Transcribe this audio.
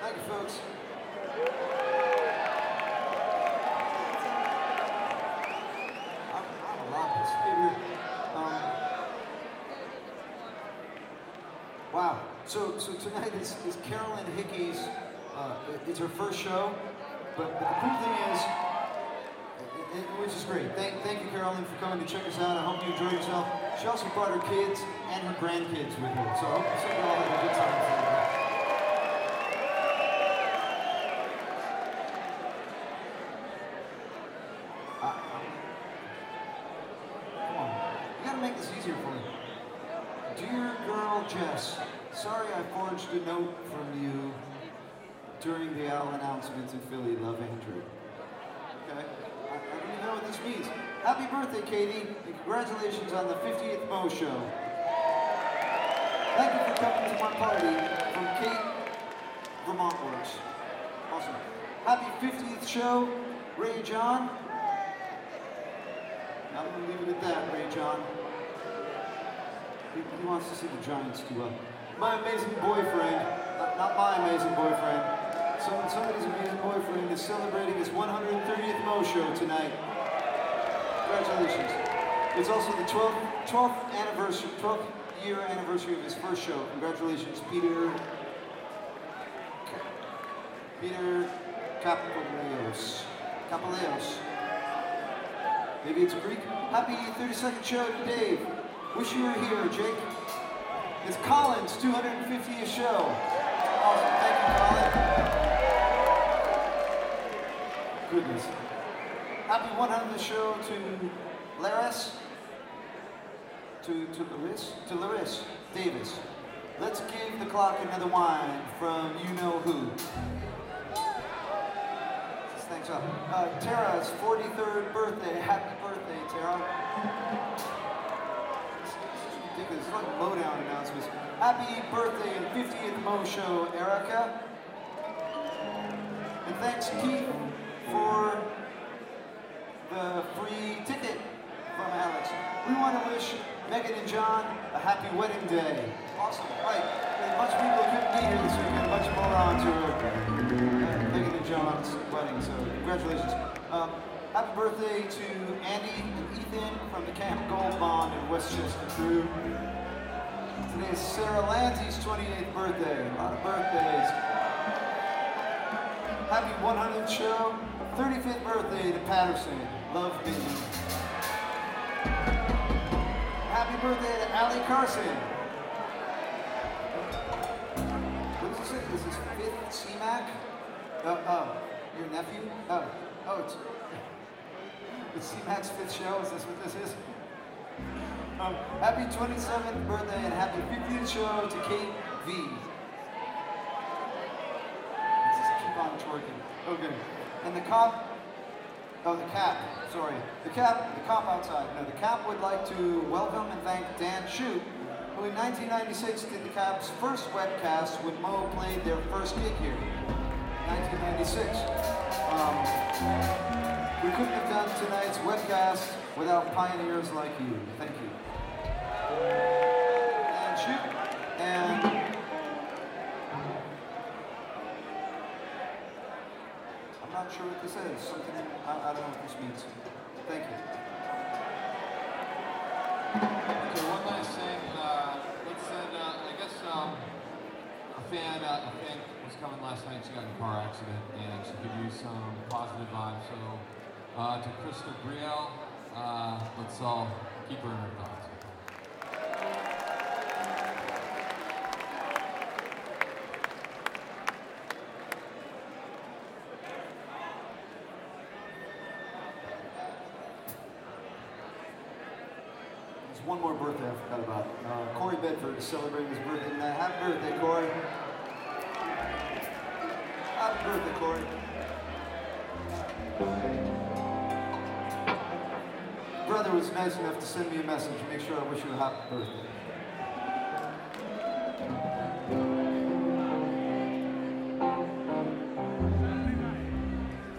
Thank you, folks. I'm a lot this figure. Wow. So tonight is Carolyn Hickey's. It's her first show, but the cool thing is, which is great. Thank you, Carolyn, for coming to check us out. I hope you enjoyed yourself. She also brought her kids and her grandkids with her, so I hope you all had a good time today. Come on, you gotta make this easier for me. Dear girl Jess, sorry I forged a note from you during the Al announcements in Philly. Love, Andrew. Okay? I don't even know what this means. Happy birthday, Katie, and congratulations on the 50th Mo Show. Thank you for coming to my party from Kate, Vermont Works. Awesome. Happy 50th show, Ray John. I'm going to leave it at that, Ray John. He wants to see the Giants do well. My amazing boyfriend, not my amazing boyfriend, somebody's amazing boyfriend is celebrating his 130th Mo Show tonight. Congratulations. It's also the 12th year anniversary of his first show. Congratulations, Peter Capaleos. Maybe it's Greek. Happy 32nd show to Dave. Wish you were here, Jake. It's Colin's 250th show. Awesome. Thank you, Colin. Goodness. Happy 100th show to Laris. To Laris Davis. Let's give the clock another whine from you know who. Thanks up. Tara's 43rd birthday. Happy birthday, Tara. This is ridiculous. It's like lowdown announcements. Happy birthday and 50th Mo Show, Erica. And thanks, Keith, for the free ticket from Alex. We want to wish Megan and John a happy wedding day. Awesome. Right. A bunch of people couldn't be here this weekend. A bunch of morons who are Megan and John's wedding. So congratulations. Happy birthday to Andy and Ethan from the Camp Gold Bond in Westchester crew. Today is Sarah Lanty's 28th birthday. A lot of birthdays. Happy 100th show. 35th birthday to Patterson. Love, baby. Happy birthday to Allie Carson. What does it say? This is 5th CMAC? Your nephew? It's CMAC's 5th show. Is this what this is? Happy 27th birthday and happy 50th show to Kate V. Let's just keep on twerking. Okay. And the cop. Oh, the Cap, sorry. The cop outside. No, the Cap would like to welcome and thank Dan Shute, who in 1996 did the Cap's first webcast when Mo played their first gig here. 1996. We couldn't have done tonight's webcast without pioneers like you. Thank you. Dan Shute and I'm not sure what this is. Something, I don't know what this means. Thank you. Okay, one last thing. Let's send, I guess, a fan was coming last night. She got in a car accident, and she could use some positive vibes. So, to Krista Brielle, let's all keep her in our thoughts. One more birthday I forgot about. Corey Bedford is celebrating his birthday tonight. Happy birthday, Corey. Happy birthday, Corey. Brother was nice enough to send me a message to make sure I wish you a happy birthday.